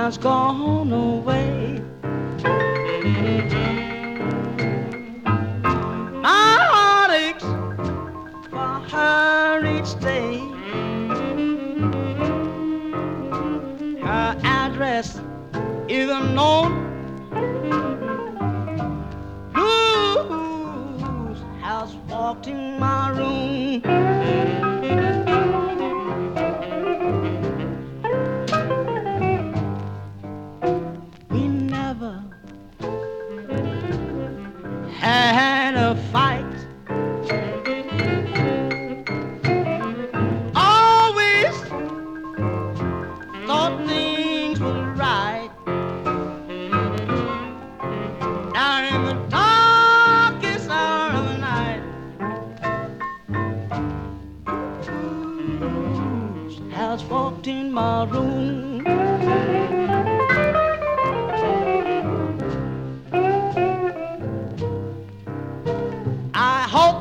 has gone away. My heart aches for her each day. Her address is unknown. Blues has walked in my room. We never had a fight. Always thought things were right. Now in the darkest hour of the night, blues has walked in my room. I hope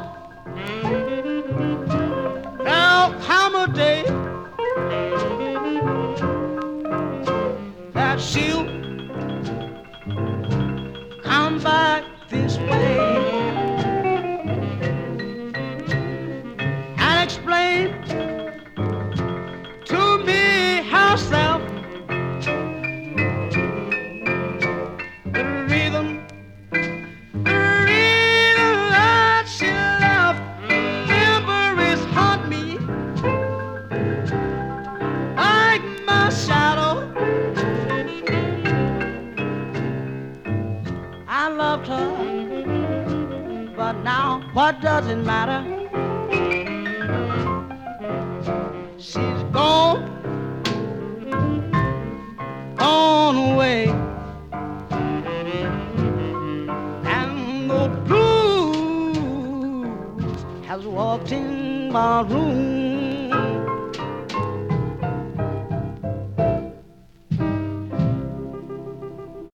there'll come a day that she'll come back this way and explain to me herself the reason that she left. Memories haunt me like my shadow. I loved her, but now what does it matter? She's gone, gone away, and the blues has walked in my room.